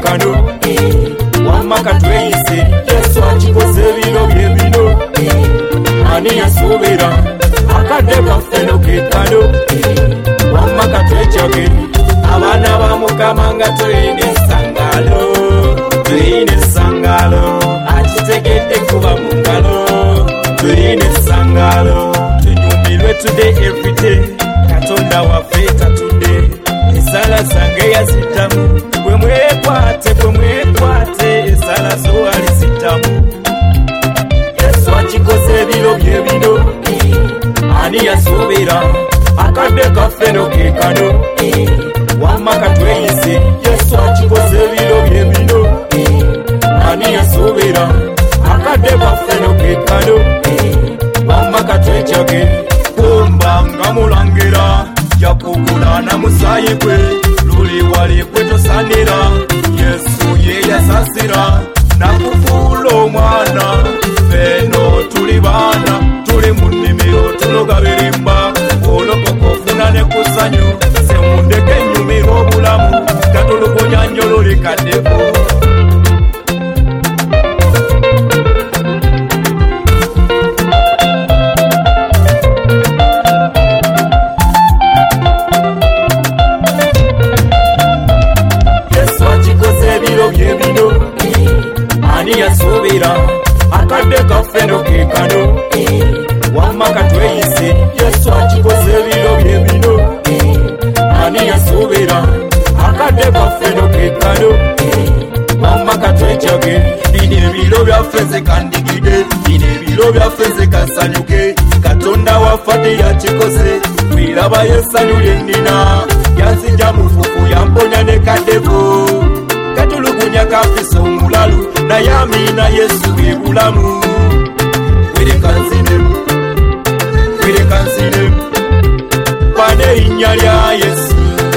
kano wamma katweyise Yesu akikoze bino bye bino ani yasuubira akadde kaffeno ke kano wamma katwekyage abaana ba Mukama nga tulina essangalo tulina essangalo akitegedde kuba mu ngalo tulina essangalo tunyumirwe today every day Katonda waffe tatudde esala zange yazitamu bwe mwekwate esala zo alizitamu Yesu akikoze ebiro bye bino ani yasuubira akadde kaffeno ke kano wamma katweyise Yesu akikoze ebiro bye bino ani yasuubira akadde kaffeno ke kano wamma katwekyage kumba nga mulangira yakugula na musaayi gwe luli wali gwe tosanira Yesu ye yasasira nakufuula omwana feno tuli baana tuli mu nnimiro tunoga birimba olokoka ofuna ne kusanyu semundeke ennyumira obulamu katulugunya nnyo luli kaddeku yasuubira akadde kaffeno ke kano wamma katweyise Yesu akikoze ebiro bye bino ani yasuubira akadde kaffeno ke kano wamma katwekyage bino ebiro byaffe ze kandigide bino ebiro byaffe ze kasanyuke Katonda waffe yakikoze twiraba y'essanyu lye nnina yanzija mu fufu yamponya ne kaddevu katulugunya kafisa omulalu naye amiina Yesu bwe bulamu werekanzinemu pane erinnya lya Yesu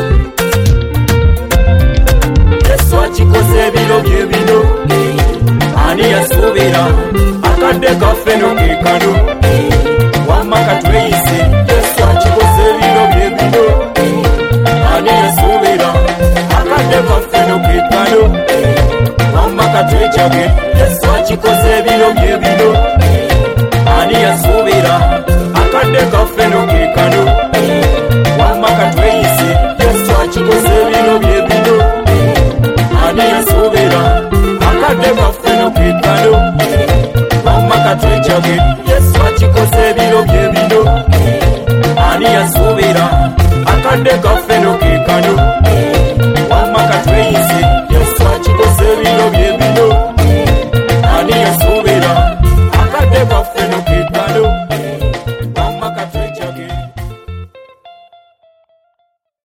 Yesu akikoze ebiro bye bino ani yasuubira akadde kaffeno ke kano wamma katweyise Yesu akikoze ebiro bye bino ani yasuubira akadde kaffeno ke kano wamma katwekyage Yesu akikoze ebiro bye bino ani yasuubira akadde kaffeno ke kano wamma katweyise Yesu akikoze ebiro bye bino ani yasuubira akadde kaffeno ke kano wamma katwekyage Yesu akikoze ebiro bye bino ani yasuubira akadde kaffeno